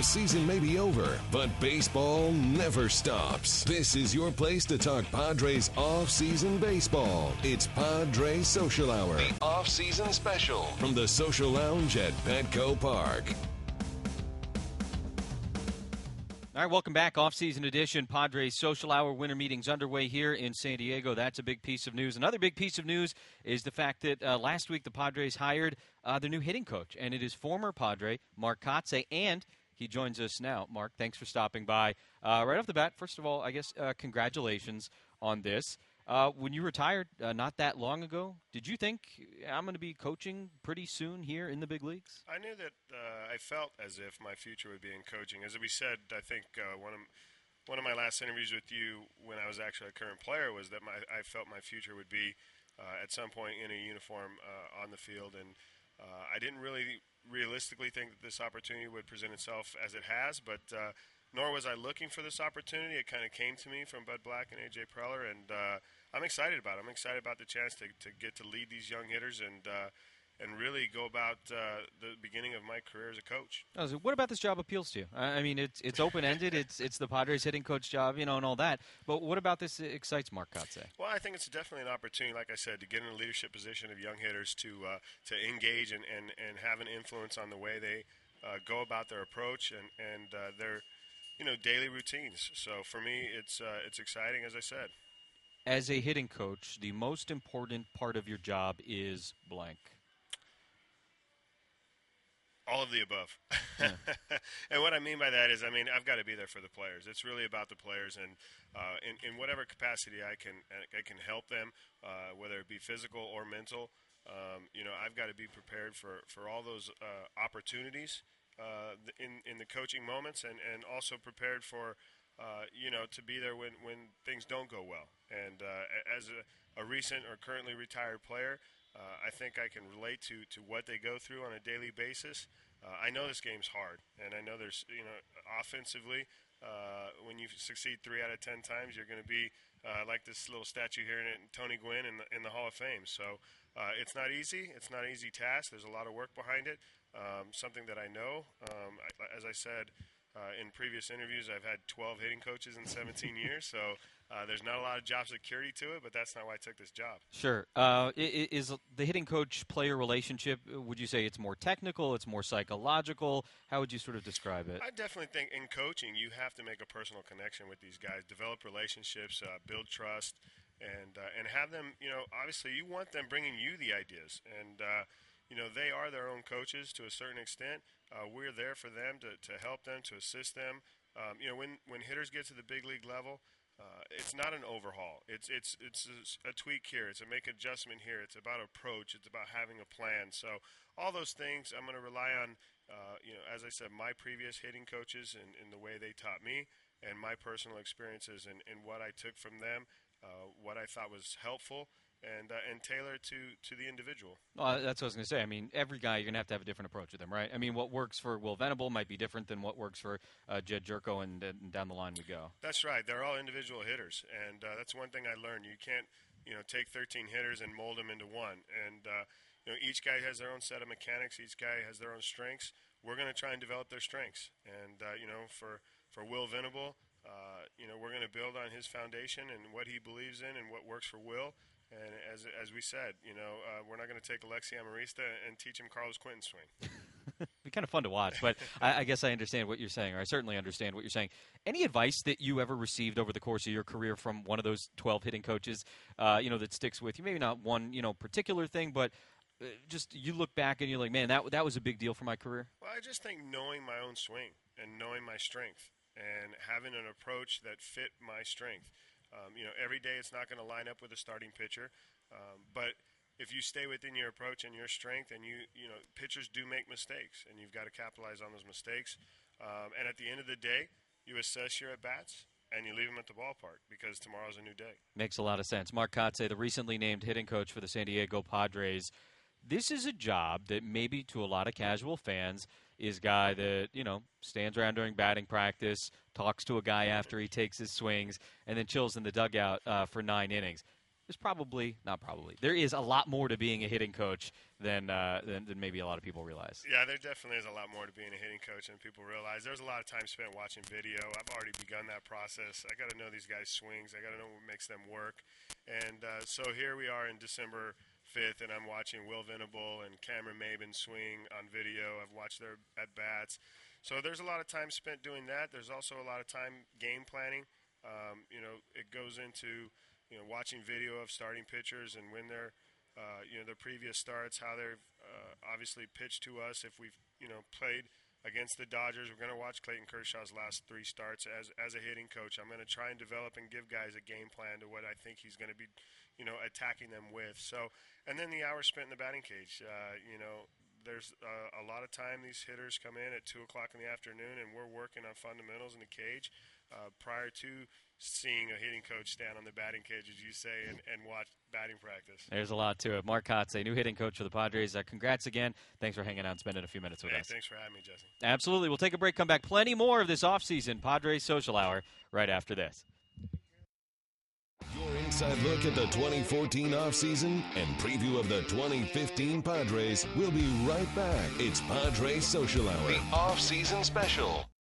The season may be over, but baseball never stops. This is your place to talk Padres off-season baseball. It's Padres Social Hour, the off-season special from the Social Lounge at Petco Park. All right, welcome back. Off-season edition, Padres Social Hour. Winter meetings underway here in San Diego. That's a big piece of news. Another big piece of news is the fact that last week the Padres hired their new hitting coach, and it is former Padre Mark Kotsay, and he joins us now. Mark, thanks for stopping by. Right off the bat, first of all, I guess congratulations on this. When you retired not that long ago, did you think I'm going to be coaching pretty soon here in the big leagues? I knew that I felt as if my future would be in coaching. As we said, I think one of my last interviews with you when I was actually a current player was that I felt my future would be at some point in a uniform on the field. And I didn't really realistically think that this opportunity would present itself as it has, but nor was I looking for this opportunity. It kind of came to me from Bud Black and A.J. Preller, and I'm excited about it. I'm excited about the chance to get to lead these young hitters and really go about the beginning of my career as a coach. What about this job appeals to you? I mean, it's open-ended. It's the Padres hitting coach job, and all that. But what about this excites Mark Kotsay? Well, I think it's definitely an opportunity, like I said, to get in a leadership position of young hitters to engage and have an influence on the way they go about their approach and their daily routines. So for me, it's exciting, as I said. As a hitting coach, the most important part of your job is blank. All of the above. And what I mean by that is, I've got to be there for the players. It's really about the players, and in whatever capacity I can help them, whether it be physical or mental. I've got to be prepared for all those opportunities in the coaching moments, and also prepared for to be there when things don't go well. And as a recent or currently retired player, I think I can relate to what they go through on a daily basis. I know this game's hard, and I know there's offensively, when you succeed 3 out of 10 times, you're going to be like this little statue here in Tony Gwynn in the Hall of Fame. So it's not easy. It's not an easy task. There's a lot of work behind it. Something that I know, as I said in previous interviews, I've had 12 hitting coaches in 17 years, so there's not a lot of job security to it, but that's not why I took this job. Sure. Is the hitting coach-player relationship, would you say it's more technical, it's more psychological? How would you sort of describe it? I definitely think in coaching you have to make a personal connection with these guys, develop relationships, build trust, and have them, obviously you want them bringing you the ideas, and they are their own coaches to a certain extent. We're there for them to help them, to assist them. When hitters get to the big league level, it's not an overhaul. It's a tweak here. It's a make adjustment here. It's about approach. It's about having a plan. So all those things I'm going to rely on, as I said, my previous hitting coaches and the way they taught me, and my personal experiences and what I took from them, what I thought was helpful, and tailor to the individual. Well, that's what I was going to say. I mean, every guy, you're going to have a different approach with them, right? I mean, what works for Will Venable might be different than what works for Jed Jerko, and down the line we go. That's right. They're all individual hitters, and that's one thing I learned. You can't, take 13 hitters and mold them into one. And, each guy has their own set of mechanics. Each guy has their own strengths. We're going to try and develop their strengths. And, for Will Venable, we're going to build on his foundation and what he believes in and what works for Will. And as we said, we're not going to take Alexi Amarista and teach him Carlos Quentin's swing. It'd be kind of fun to watch, but I guess I understand what you're saying, or I certainly understand what you're saying. Any advice that you ever received over the course of your career from one of those 12 hitting coaches, that sticks with you? Maybe not one, particular thing, but just you look back and you're like, man, that was a big deal for my career? Well, I just think knowing my own swing and knowing my strength and having an approach that fit my strength. Every day it's not going to line up with a starting pitcher, but if you stay within your approach and your strength, and pitchers do make mistakes, and you've got to capitalize on those mistakes. And at the end of the day, you assess your at-bats, and you leave them at the ballpark because tomorrow's a new day. Makes a lot of sense. Mark Kotsay, the recently named hitting coach for the San Diego Padres. This is a job that maybe to a lot of casual fans is a guy that, stands around during batting practice, talks to a guy after he takes his swings, and then chills in the dugout for 9 innings. there is a lot more to being a hitting coach than maybe a lot of people realize. Yeah, there definitely is a lot more to being a hitting coach than people realize. There's a lot of time spent watching video. I've already begun that process. I got to know these guys' swings. I got to know what makes them work. And so here we are in December 5th, and I'm watching Will Venable and Cameron Maben swing on video. I've watched their at-bats. So there's a lot of time spent doing that. There's also a lot of time game planning. It goes into watching video of starting pitchers and when their previous starts, how they've obviously pitched to us. If we've played against the Dodgers, we're going to watch Clayton Kershaw's last 3 starts as a hitting coach. I'm going to try and develop and give guys a game plan to what I think he's going to be attacking them with. So, and then the hour spent in the batting cage. There's a lot of time these hitters come in at 2 o'clock in the afternoon, and we're working on fundamentals in the cage prior to seeing a hitting coach stand on the batting cage, as you say, and watch batting practice. There's a lot to it. Mark Kotsay, new hitting coach for the Padres. Congrats again. Thanks for hanging out and spending a few minutes with us. Thanks for having me, Jesse. Absolutely. We'll take a break, come back. Plenty more of this offseason Padres Social Hour right after this. Your inside look at the 2014 offseason and preview of the 2015 Padres will be right back. It's Padres Social Hour, the offseason special.